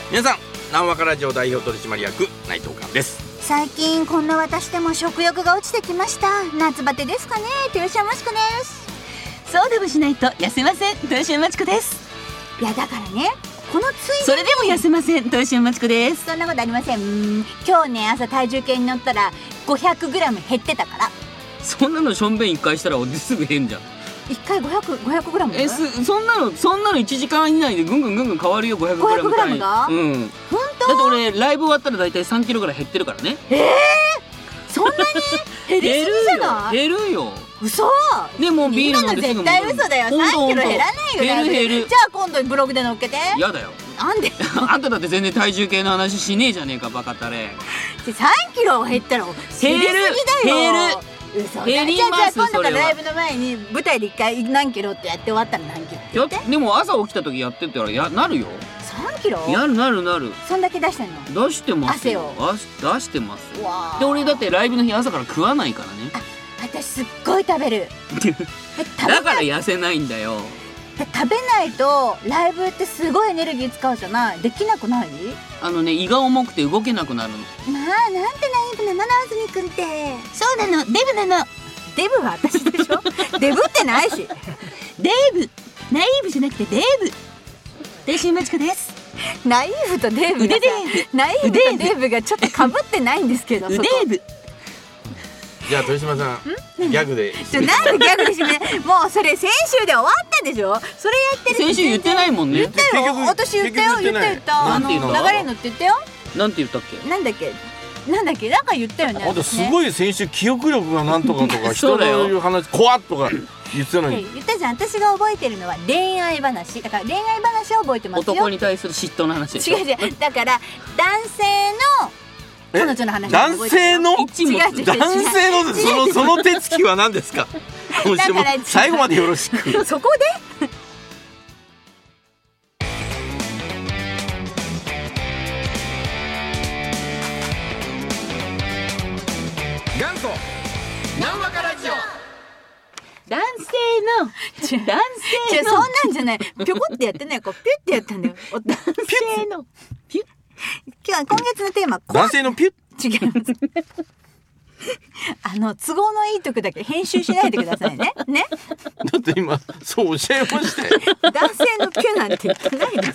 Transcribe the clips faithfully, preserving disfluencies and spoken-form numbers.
皆さん、なんわかラジオ代表取締役内藤寛です。 最近こんな私でも食欲が落ちてきました。夏バテですかね。豊島真知子です。 そうでもしないと痩せません。豊島真知子です。 いやだからね、このついそれでも痩せません。豊島真知子です。 そんなことありません。うーん今日ね、朝体重計に乗ったら ごひゃくグラム 減ってたから。 そんなのしょんべんいっかいしたらすぐ変じゃん。 いっかい ごひゃくグラム？ えすそんなのそんなのいちじかん以内でぐんぐんぐんぐん変わるよ。ごひゃくグラムごひゃくグラムが？ うん本当？ だって俺ライブ終わったらだいたいさんキロぐらい減ってるからね。 えー、そんなに減りすぎじゃない？ 減るよ。 嘘。 でもビール飲んですぐ戻る。 今の絶対嘘だよ。さんキロ減らないよ。 減る減る。 じゃあ今度ブログで載っけて。 やだよ。 なんで？ あんただって全然体重計の話しねえじゃねえか、バカタレ。 さんキロ減ったら減りすぎだよ。 減る嘘だ。 減ります。 じゃあ今度からそれはライブの前に舞台で一回何キロってやって終わったら何キロって言って。 でも朝起きた時やってったらやなるよ。 さんキロ？ やるなるなる。 そんだけ出してんの？ 出してますよ。 汗をあ出してます。 わで俺だってライブの日朝から食わないからね。 あ、私すっごい食べる。 だから痩せないんだよ。 食べないとライブってすごいエネルギー使うじゃない。できなくない？ あのね、胃が重くて動けなくなるの。 まあなんてナイーブなの、なずみくんって。 そうなの、デブなの。 デブは私でしょ。デブってないし。 デブ、ナイーブじゃなくてデブ。豊島真知子です。 ナイーブとデブがさ、ナイーブとデブがちょっと被ってないんですけど。 デブ。 じゃあ豊島さん、ギャグで。 ちょなんでギャグでしめ。もうそれ先週で終わったでしょ。それやってる。 先週言ってないもんね。 言ったよ。私言ったよ。言った言った。あの流れのって言ったよ。 なんて言ったっけ？ なんだっけ？なんだっけ？なんか言ったよね。 あとすごい先週記憶力がなんとかとか人の言う話怖っとか言ってたのに。 言ったじゃん。私が覚えてるのは恋愛話だから、恋愛話を覚えてますよ。 男に対する嫉妬の話でしょ。 違う違う。だから男性の彼女の話。 男性の？ 違う違う違う。 男性のそのその手つきは何ですか？今週も最後までよろしく。 そこで元祖なんわかラジオ。 男性の男性の違う、そんなんじゃない。ぴょこってやってない。こうピュってやったんだよ。 男性のピュッ。 今日今月のテーマ、 男性のピュッ。 違います。あの都合のいい時だけ編集しないでくださいね。ね。 だって今そうおっしゃいましたよ。 男性のピュなんて言ってないです。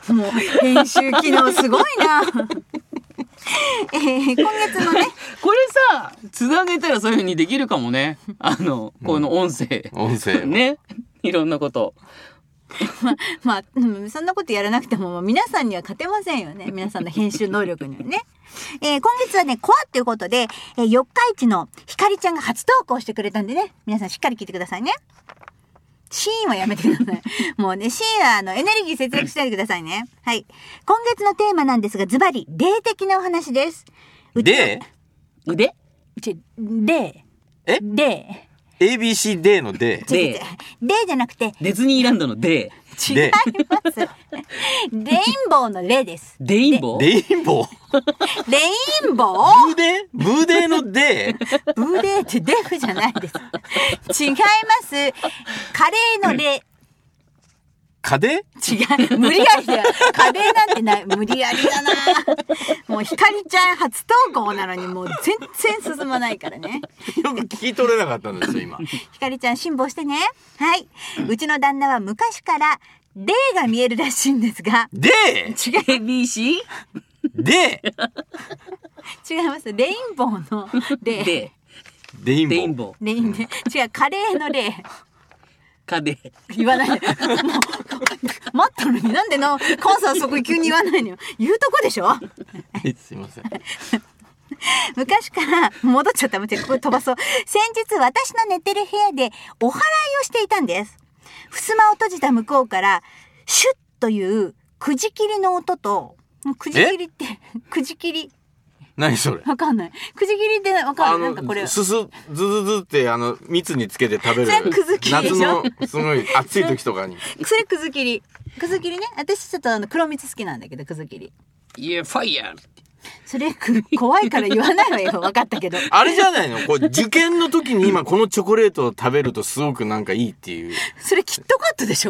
もう編集機能すごいな。えー、今月のね、 これさ、つなげたらそういう風にできるかもね。あのこの音声、 うん、音声ね、いろんなこと。 ままあ、うん、そんなことやらなくても皆さんには勝てませんよね。皆さんの編集能力にはね。えー、今月はね、コアっていうことで、えー、四日市のひかりちゃんが初投稿してくれたんでね、皆さんしっかり聞いてくださいね。シーンはやめてください。もうね、シーンはあのエネルギー節約しないでくださいね。はい。今月のテーマなんですが、ズバリ、霊的なお話です。 で腕？ ち、霊。 え？ 霊。 エービーシーデー のデー。 霊。霊じゃなくて、 ディズニーランドのデ違います。レインボーのレです。 デインボー？ レインボー？ レインボー？ ブーデー？ブーデーのデー？ ブーデーってデフじゃないです。違います。カレーのレ。 カデ？ 違う。無理やりだよ。カレーなんてない。無理やりだな。もうひかりちゃん初投稿なのにもう全然進まないからね。 よく聞き取れなかったんですよ今。 ひかりちゃん辛抱してね。はい。うちの旦那は昔から霊が見えるらしいんですが。 デー？ 違う。 エービーシー？ デ違います。レインボーの霊。 デレインボー。 レインボー。 レインで。違う。カレーの霊。 カデ。 言わないで。もう、待ったのになんでの、コンさんそこ急に言わないのよ。言うとこでしょ。 すいません。 昔から戻っちゃった。もうここ飛ばそう。先日私の寝てる部屋でお祓いをしていたんです。襖を閉じた向こうからシュッというくじ切りの音と、くじ切りってくじ切り何それ？ わかんない。くじ切りってわかんない。なんかこれすすずずずってあの蜜につけて食べる。 それくず切りでしょ？ 夏のすごい暑い時とかに。 それくず切り。くず切りね。私ちょっとあの黒蜜好きなんだけどくず切り。 いやファイヤー。 それ怖いから言わないわよ。分かったけど。 あれじゃないの？こう受験の時に今このチョコレートを食べるとすごくなんかいいっていう。 それキットカットでしょ？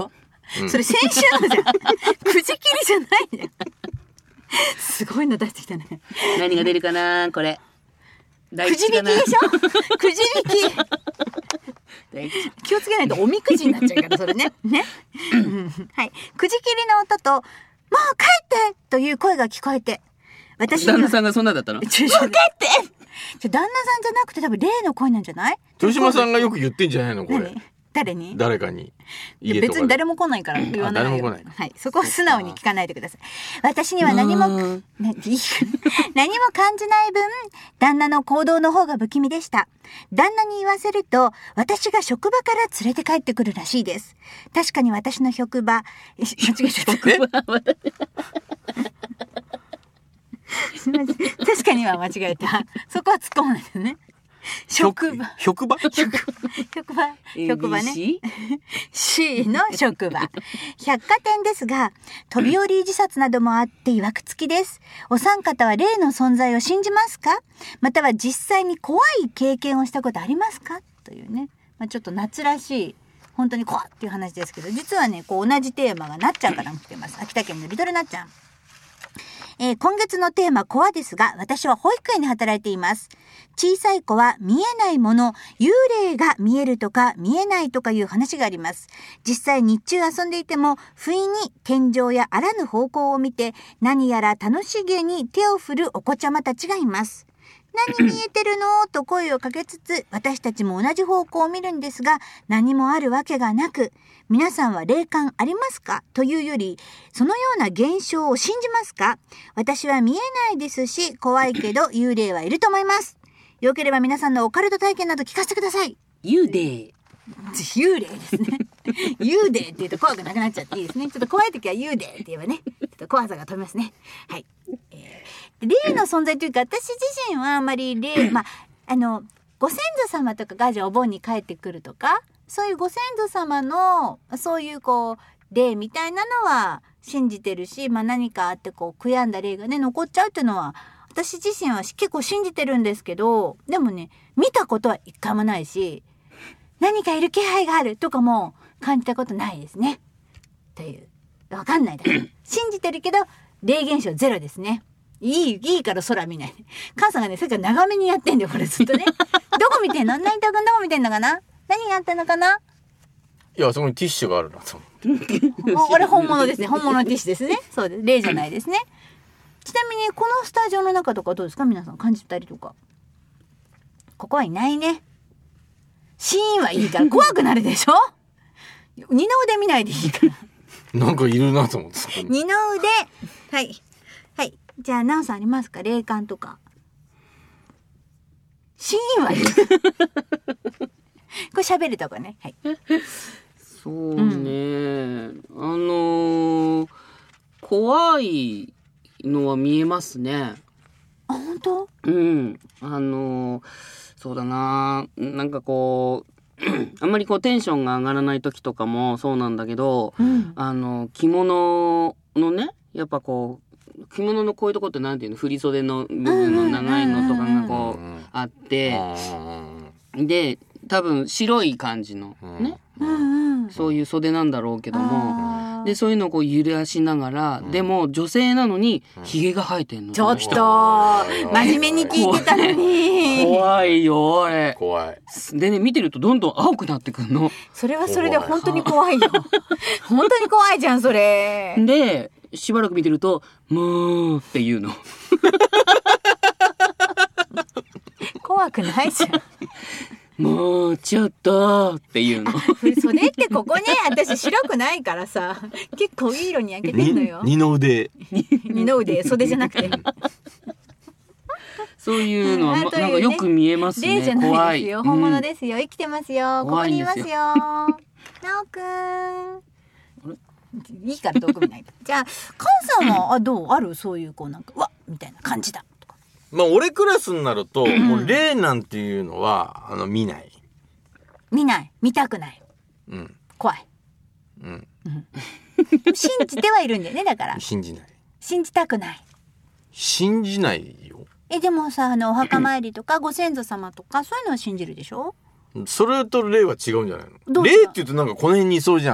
うん、 それ先週のじゃんくじ切りじゃないじゃんすごいの出してきたね。 何が出るかなこれ。 くじ引きでしょくじ引き気をつけないとおみくじになっちゃうからそれねね、うん、はい。くじ切りの音ともう帰ってという声が聞こえて、私には旦那さんがそんなだったの？もう帰ってじゃ旦那さんじゃなくて多分例の声なんじゃない？ 豊島さんがよく言ってんじゃないのこれ。 何？誰に？ 誰かに。 いや別に誰も来ないから言わないよ。 誰も来ない。 はい。そこは素直に聞かないでください。私には何も、ね、何も感じない分、旦那の行動の方が不気味でした。旦那に言わせると、私が職場から連れて帰ってくるらしいです。確かに私の職場、間違えちゃった。確かには間違えた。そこは突っ込まないでね。職場職場職場職場ね C の職場百貨店ですが、飛び降り自殺などもあって曰くつきです。お三方は霊の存在を信じますか？または実際に怖い経験をしたことありますか？というね、まあ、ちょっと夏らしい本当に怖っていう話ですけど、実はねこう同じテーマがなっちゃんからも来てます。秋田県のリトルなっちゃん。えー、今月のテーマコアですが、私は保育園で働いています。小さい子は見えないもの、幽霊が見えるとか見えないとかいう話があります。実際日中遊んでいても不意に天井やあらぬ方向を見て何やら楽しげに手を振るお子ちゃまたちがいます。何見えてるのと声をかけつつ、私たちも同じ方向を見るんですが、何もあるわけがなく、皆さんは霊感ありますかというより、そのような現象を信じますか？私は見えないですし、怖いけど幽霊はいると思います。よければ皆さんのオカルト体験など聞かせてください。 幽霊。 幽霊ですね。幽霊って言うと怖くなくなっちゃっていいですね。ちょっと怖い時は幽霊って言えばね、ちょっと怖さが飛びますね。はい。えー、霊の存在というか、私自身はあんまり霊、まあ、あの、ご先祖様とかがじゃあお盆に帰ってくるとか、そういうご先祖様の、そういうこう、霊みたいなのは信じてるし、まあ何かあってこう、悔やんだ霊がね、残っちゃうっていうのは、私自身は結構信じてるんですけど、でもね、見たことは一回もないし、何かいる気配があるとかも感じたことないですね。という。わかんないだけ。信じてるけど、霊現象ゼロですね。いい、いいから空見ない。母さんがね、さっきから長めにやってんだよ、これずっとね。どこ見てんの？成田くんどこ見てんのかな？何があったのかな？ いや、そこにティッシュがあるなと思って。 これ本物ですね。本物のティッシュですね。そうです。霊じゃないですね。ちなみに、このスタジオの中とかどうですか？皆さん感じたりとか。ここはいないね。シーンはいいから怖くなるでしょ？二の腕見ないでいいから。 なんかいるなと思って。 二の腕。はい。はい。じゃあ、ナオさんありますか？霊感とか。シーンはいい。これ喋るとこね。はい。 そうね、うん、あのー、怖いのは見えますね。 あ、本当？ うん。あのー、そうだな、なんかこうあんまりこうテンションが上がらない時とかもそうなんだけど、うん、あの着物のね、やっぱこう着物のこういうとこってなんていうの、振り袖の部分の長いのとかがこうあって、で多分白い感じのね、うんうん、そういう袖なんだろうけども、でそういうのをこう揺らしながら、うん、でも女性なのにひげが生えてんの、 ちょっと真面目に聞いてたのに怖いよあれ。 怖いでね、見てるとどんどん青くなってくるの。 それはそれで本当に怖いよ本当に怖いじゃんそれでしばらく見てるとムーっていうの怖くないじゃんもうちょっとっていうの。 袖ってここね、私白くないからさ、結構いい色に焼けてんのよ。 二の腕。 二の腕、袖じゃなくて。 そういうのは、ま、なんかよく見えますね。 霊じゃないですよ、本物ですよ、生きてますよ、ここにいますよ。なおくん。いいから遠く見ないと。じゃあ、カンさんはあどうあるそういうこうなんかうわみたいな感じだ。 まあ俺クラスになると、うん、もう霊なんていうのはあの見ない見ない見たくない、うん、怖い、うん、信じてはいるんだよね。だから信じない信じたくない信じないよ。 えでもさ、あのお墓参りとかご先祖様とかそういうのは信じるでしょ。 それと霊は違うんじゃないの。霊って言うとなんかこの辺にいそうじゃん。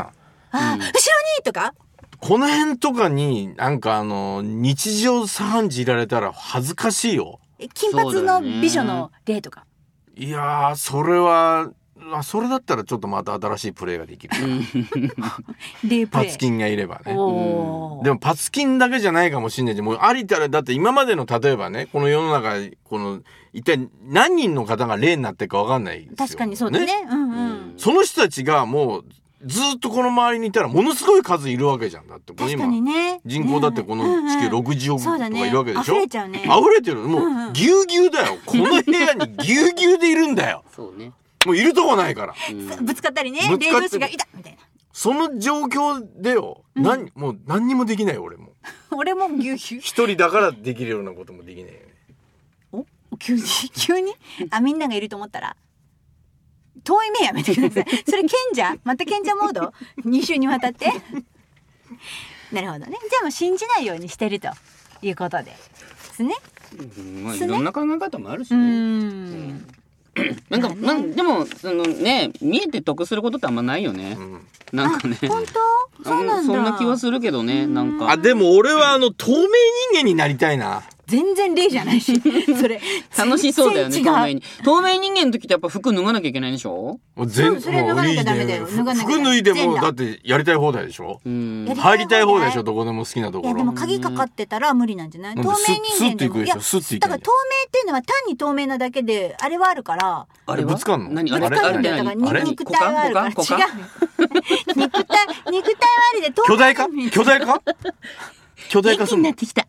あ、うん、後ろにとかこの辺とかになんかあの日常茶飯事いられたら恥ずかしいよ。 金髪の美女の例とか、 ね、いやーそれはそれだったらちょっとまた新しいプレーができるパツキンがいればね、うん、でもパツキンだけじゃないかもしれないし、もうありたらだって今までの例えばねこの世の中この一体何人の方が例になってるか分かんないですよ。 確かにそうだ ね, ね、うんうん、 その人たちがもうずっとこの周りにいたらものすごい数いるわけじゃん。だってこれ今、ね、人口だってこの地球ろくじゅうおくとかいるわけでしょ、うんうん、溢れちゃうね。溢れてるもうぎゅうぎゅうだよこの部屋にぎゅうぎゅうでいるんだよ。 そうね、 もういるとこないから、 うん、ぶつかったりね、霊同士がいたみたいなその状況でよ、うん、何もう何にもできない俺も俺もぎゅうぎゅう一人だからできるようなこともできないよね。 お急に急にあみんながいると思ったら遠い目やめてくださいそれ賢者また賢者モードに週にわたってなるほどね。じゃあもう信じないようにしてるということでですね、 うんまあ、いろんな考え方もあるしね。うーんなんか、まあ、でもそのね見えて得することってあんまないよね、うん、なんかね本当そうなんだ。 そんな気はするけどね。なんかあでも俺はあの透明人間になりたいな。 全然例じゃないしそれ楽しそうだよね。透明に透明人間の時ってやっぱ服脱がなきゃいけないんでしょ。 もう全それ脱がなきゃダメだよ。 服脱いでもだってやりたい放題でしょ。うん入りたい放題でしょ。どこでも好きなところ。 いやでも鍵かかってたら無理なんじゃない。透明人間でもいやだから透明っていうのは単に透明なだけであれはあるから。 あれぶつかんの？ 何あれあれだから肉体はあるから違う。肉体肉体はありで巨大化巨大化巨大化する。 元気になってきた。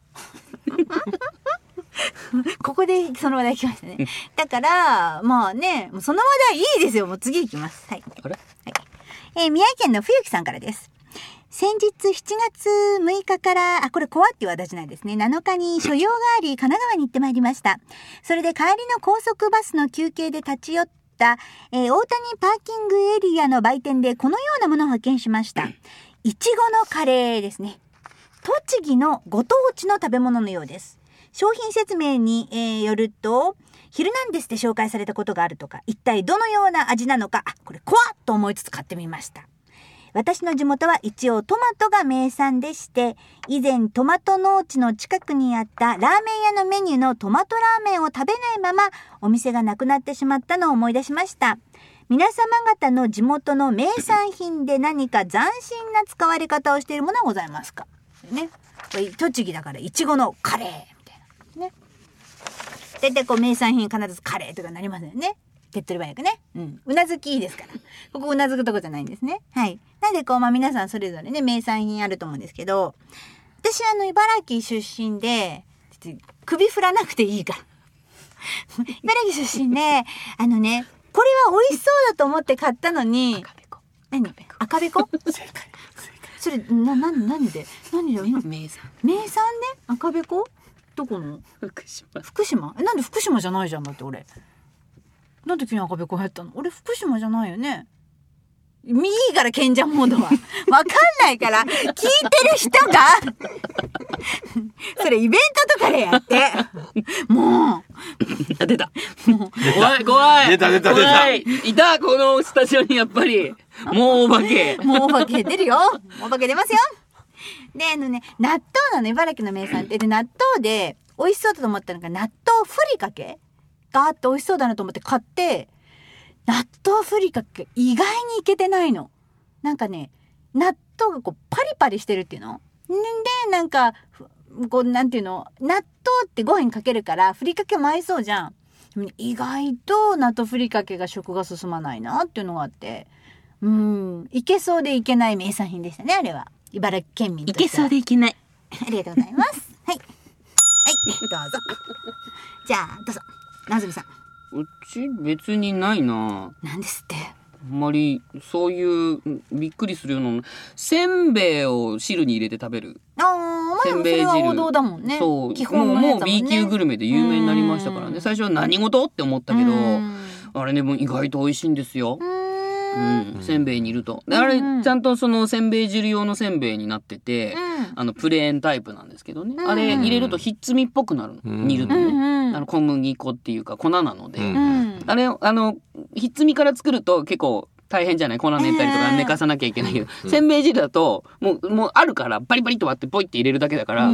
ここでその話題来ましたね。だからまあねもうその話題いいですよ。もう次行きます。はい。 あれ？ はい。えー、宮城県の冬木さんからです。先日しちがつむいかからあこれ怖っていう話じゃないですね。なのかに所用があり神奈川に行ってまいりました。それで帰りの高速バスの休憩で立ち寄った、えー、大谷パーキングエリアの売店でこのようなものを発見しました。いちごのカレーですね。栃木のご当地の食べ物のようです。商品説明に、えー、よるとヒルナンデスで紹介されたことがあるとか、一体どのような味なのか、あこれ怖っと思いつつ買ってみました。私の地元は一応トマトが名産でして、以前トマト農地の近くにあったラーメン屋のメニューのトマトラーメンを食べないままお店がなくなってしまったのを思い出しました。皆様方の地元の名産品で何か斬新な使われ方をしているものはございますかね。栃木だからいちごのカレーみたいなね。だいたいこう名産品必ずカレーとかなりますよね。手っ取り早くね。うん。うなずきいいですから。ここうなずくとこじゃないんですね。はい。なんでこう、まあ皆さんそれぞれね、名産品あると思うんですけど、私あの、茨城出身で、首振らなくていいから。茨城出身で、あのね、これは美味しそうだと思って買ったのに、赤べこ。何赤べこ正解。それ、な、な、何で何で名産。 名産ね赤べこどこの福島。 福島え、なんで福島じゃないじゃんだって俺。なんで急に赤べこ入ったの？俺福島じゃないよね。いいから賢者モードは。わかんないから聞いてる人がそれイベントとかでやって。もう。 出た。もう怖い怖い。 出た出た出た。 いたこのスタジオにやっぱりもうお化け。 もうお化け出るよ。お化け出ますよ。であのね納豆なの茨城の名産ってで納豆で美味しそうだと思ったのが納豆ふりかけ。ガーッと美味しそうだなと思って買って納豆ふりかけ意外にいけてないの。なんかね納豆がこうパリパリしてるっていうのでなんかこうなんていうの納豆ってご飯かけるからふりかけも合いそうじゃん。意外と納豆ふりかけが食が進まないなっていうのがあってうんいけそうでいけない名産品でしたね。あれは茨城県民としていけそうでいけない。 ありがとうございますはいはいどうぞじゃあどうぞなずみさん。 うち別にないな。 なんですって。 あんまりそういうびっくりするようなせんべいを汁に入れて食べる。 ああ、まあ、それは王道だもんね。 そう基本のやつだもんね。 もう B 級グルメで有名になりましたからね。最初は何事って思ったけどあれねもう意外と美味しいんですよ。うん、せんべいにいるとであれちゃんとそのせんべい汁用のせんべいになってて、うん、あのプレーンタイプなんですけどね、うん、あれ入れるとひっつみっぽくなるの、うん、煮るとね、うん、あの小麦粉っていうか粉なので、うん、あれあのひっつみから作ると結構大変じゃない、粉練ったりとか寝かさなきゃいけないけど、うん、せんべい汁だともうもうあるからバリバリと割ってポイって入れるだけだから、うん、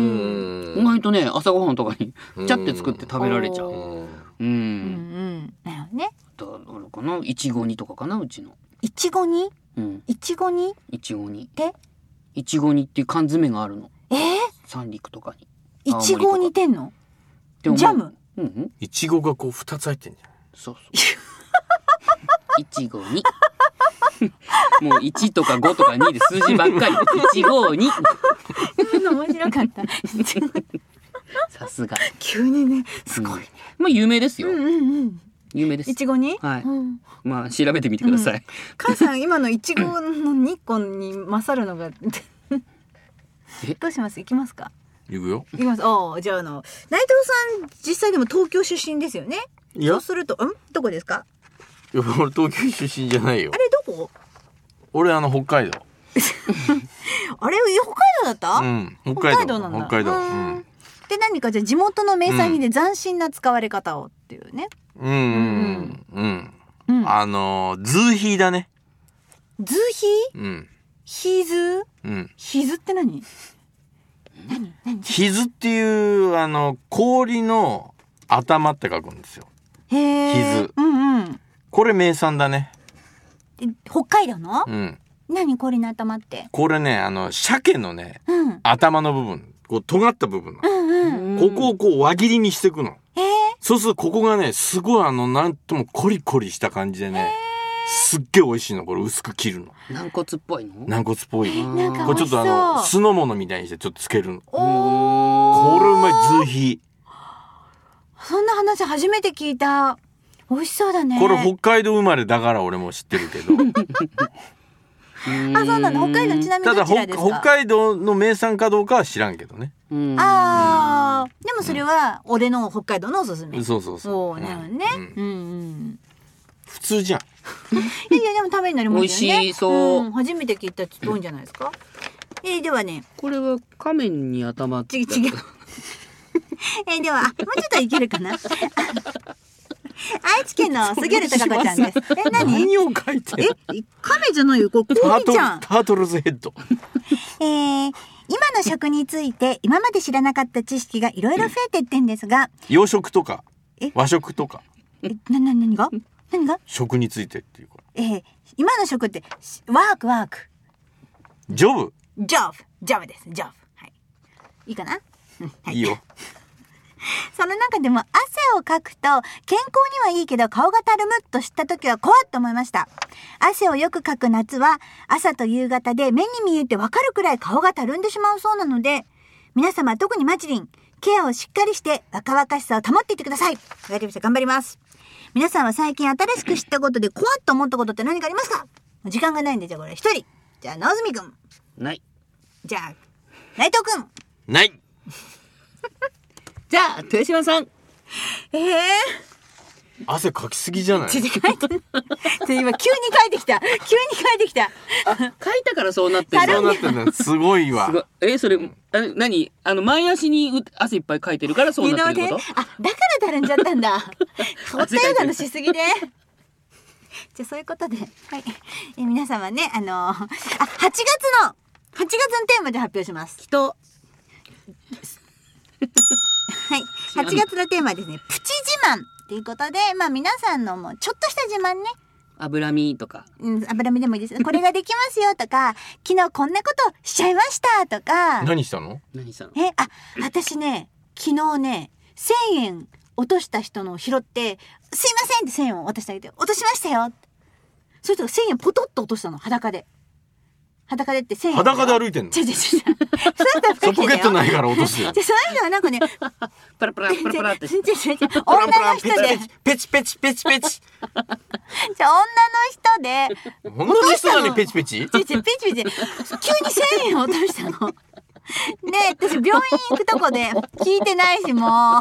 意外とね朝ごはんとかにちゃって作って食べられちゃう。うん。うんうんなるほどね。 どうかな、いちご煮とかかな、うちの。 いちご煮？ うん。 いちご煮？ いちご煮。 で？ いちご煮っていう缶詰があるの。 えー？ 三陸とかに。 いちご煮てんの？ジャム？ うんうん。いちごがこう二つ入ってんじゃん。 そうそう。いちごにもういちとかごとかにで数字ばっかり。いちごに面白かったさすが急にねすごいね、 うん、まあ有名ですよ、 うんうんうん、 有名です。 いちごに、 はい、うん、まあ調べてみてください。 母、うん、さん今のいちごのにこに勝るのがえどうします？行きますか？ 行くよ。 行きます。ああじゃああの内藤さん実際でも東京出身ですよね。 いやそうするとんどこですか？ いや俺東京出身じゃないよ。 あれどこ？ 俺あの北海道あれ北海道だった？ うん北海道なんだ。北海道、うん、 で何かじゃあ地元の名産品で斬新な使われ方をっていうね。 うんうんうん、うん、あのズーヒーだね。 ズーヒー？うんヒーズー？うんヒーズって何？何何ヒズっていうあの氷の頭って書くんですよ。 へーヒズ、 うんうん、 これ名産だね。 北海道の？ うん。 何氷の頭って？ これねあの鮭のね、 うん、 頭の部分こう尖った部分なの、うんうん、ここをこう輪切りにしていくの。 へーそうするとここがねすごいあのなんともコリコリした感じでねすっげえ美味しいの。これ薄く切るの。 軟骨っぽいの？ 軟骨っぽい。 なんかこれちょっとあの酢の物みたいにしてちょっとつけるの。 おこれうまい。ズーヒー。 そんな話初めて聞いた。美味しそうだね。 これ北海道生まれだから俺も知ってるけどあ、そうなんだ。北海道ちなみにどちらですか？ ただ北海道の名産かどうかは知らんけどね。 ああ、でもそれは俺の北海道のおすすめ。 そうそうそう。 おー、なるほどね。うんうん。 普通じゃん。 いやいやでもためになりますよね。 美味しそう。 うん、初めて聞いたらちょっと多いんじゃないですか。えー、ではね。 これは仮面に頭ち違う。えー、ではあもうちょっといけるかな。愛知県の杉浦貴子ちゃんです。え、何？ 何を書いてる？ え、亀じゃないよ。これコウキちゃん。 タートルズヘッド。 えー、今の食について今まで知らなかった知識がいろいろ増えてってんですが、 洋食とか和食とか。 え、なな何が？何が？ 食についてっていうか。 えー、今の食ってワークワーク。 ジョブ。 ジョブジョブです。ジョブ。はい。いいかな？ はい、いいよ。 その中でも汗をかくと健康にはいいけど顔がたるむっと知った時は怖っと思いました。汗をよくかく夏は朝と夕方で目に見えてわかるくらい顔がたるんでしまうそうなので、皆様特にマジリンケアをしっかりして若々しさを保っていってください。わかりました。頑張ります。皆さんは最近新しく知ったことで怖っと思ったことって何かありますか？時間がないんでじゃあこれ一人。じゃあ直澄くん。 ない。 じゃあ内藤くん。 ない。 じゃあ豊島さん。 ええー、汗かきすぎじゃない？ 今急に書いてきた。急に書いてきた。 あ、書いたからそうなってる。 そうなってるんだ。すごいわ。すごい。 え、それあ何？あの前足に汗いっぱいかいてるからそうなってること？ あ、だからたるんじゃったんだ。ほったようなのしすぎで。じゃあそういうことで、はい。え皆様ね、あのー、あはちがつのはちがつのテーマで発表します。 人。 はい、はちがつのテーマはですね、プチ自慢ということで、まあ皆さんのもうちょっとした自慢ね。 脂身とか。 うん、脂身でもいいです。これができますよとか、昨日こんなことしちゃいましたとか。 何したの？ 何したの？ え、あ、私ね、昨日ね、せんえん落とした人のを拾って、すいませんってせんえんを渡してあげて、落としましたよ。それとせんえんポトッと落としたの、裸で。裸でってせんえん。 裸で歩いてんの？ 違う違う違う。そポケットないから落とすよ。 じゃ、その人はなんかね、 パラパラパラパラって。 違う違う違う。女の人で。 ペチペチペチペチ。 じゃ、女の人で。 女の人なのにペチペチ？ 違う違う、ペチペチ。急にせんえん落としたの。ねえ、私病院行くとこで聞いてないし、もう。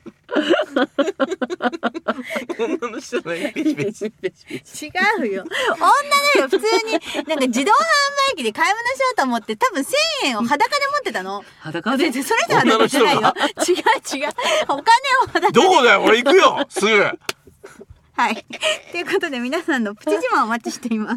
女の人なのにペチペチペチペチ。 違うよ。女だよ。普通に、なんか自動販売機で買い物しようと思って、多分せんえんを裸で持ってたの。 裸で？ それじゃ裸じゃないよ。違う違う。お金を裸で。 どこだよ、俺行くよ、すぐ。 はい。ということで皆さんのプチ自慢お待ちしています。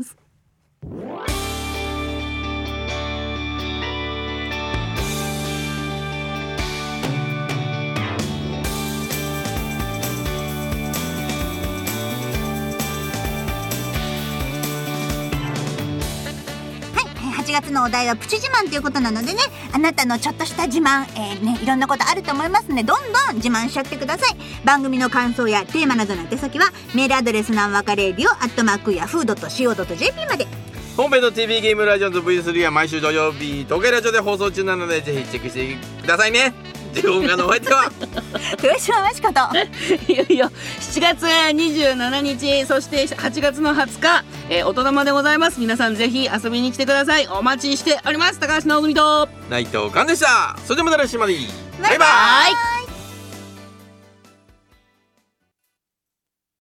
はちがつのお題はプチ自慢ということなのでね、あなたのちょっとした自慢、えーね、いろんなことあると思いますので、どんどん自慢しちゃってください。番組の感想やテーマなどの宛先はメールアドレスなんわかレディオアットマークヤフードットシーオードットジェーピー まで。 本編の ティーブイ ゲームラジオンズ ブイスリー は毎週土曜日東海ラジオで放送中なので、ぜひチェックしてくださいね。動画のお相手は豊島ましこといよいよしちがつにじゅうしちにち、そしてはちがつのはつか、えー、大人までございます。皆さんぜひ遊びに来てください。お待ちしております。高橋直澄と内藤寛でした。それではまた来週まで。 バイバイ。